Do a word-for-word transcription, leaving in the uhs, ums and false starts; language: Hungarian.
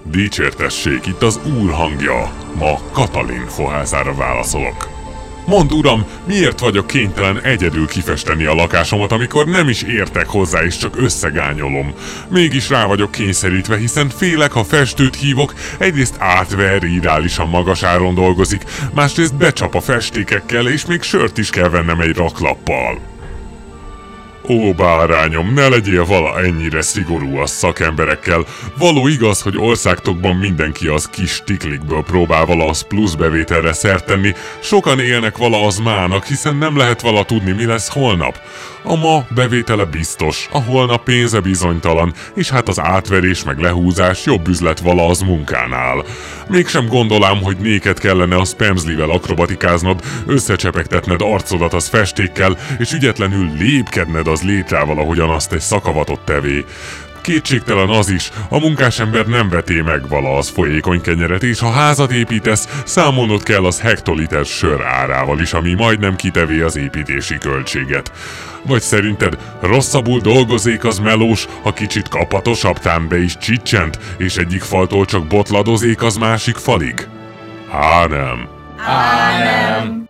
Dicsértessék, itt az úr hangja. Ma Katalin fohászára válaszolok. Mondd, uram, miért vagyok kénytelen egyedül kifesteni a lakásomat, amikor nem is értek hozzá és csak összegányolom? Mégis rá vagyok kényszerítve, hiszen félek, ha festőt hívok, egyrészt átver, irálisan magas áron dolgozik, másrészt becsap a festékekkel, és még sört is kell vennem egy raklappal. Ó, bárányom, ne legyél vala ennyire szigorú a szakemberekkel. Való igaz, hogy országtokban mindenki az kis tiklikből próbál vala az plusz bevételre szert tenni, sokan élnek vala az mának, hiszen nem lehet vala tudni, mi lesz holnap. A ma bevétele biztos, a holnap pénze bizonytalan, és hát az átverés meg lehúzás jobb üzlet vala az munkánál. Mégsem gondolám, hogy néked kellene a spamslivel akrobatikáznod, összecsepegtetned arcodat az festékkel, és ügyetlenül lépkedned az létrával, ahogyan azt egy szakavatott tevé. Kétségtelen az is, a munkásember nem veté meg vala az folyékony kenyeret, és ha házat építesz, számolnod kell az hektoliter sör árával is, ami majdnem kitevé az építési költséget. Vagy szerinted rosszabbul dolgozék az melós, ha kicsit kapatosabb tám be is csicsent, és egyik faltól csak botladozék az másik falig? Á nem. Á nem.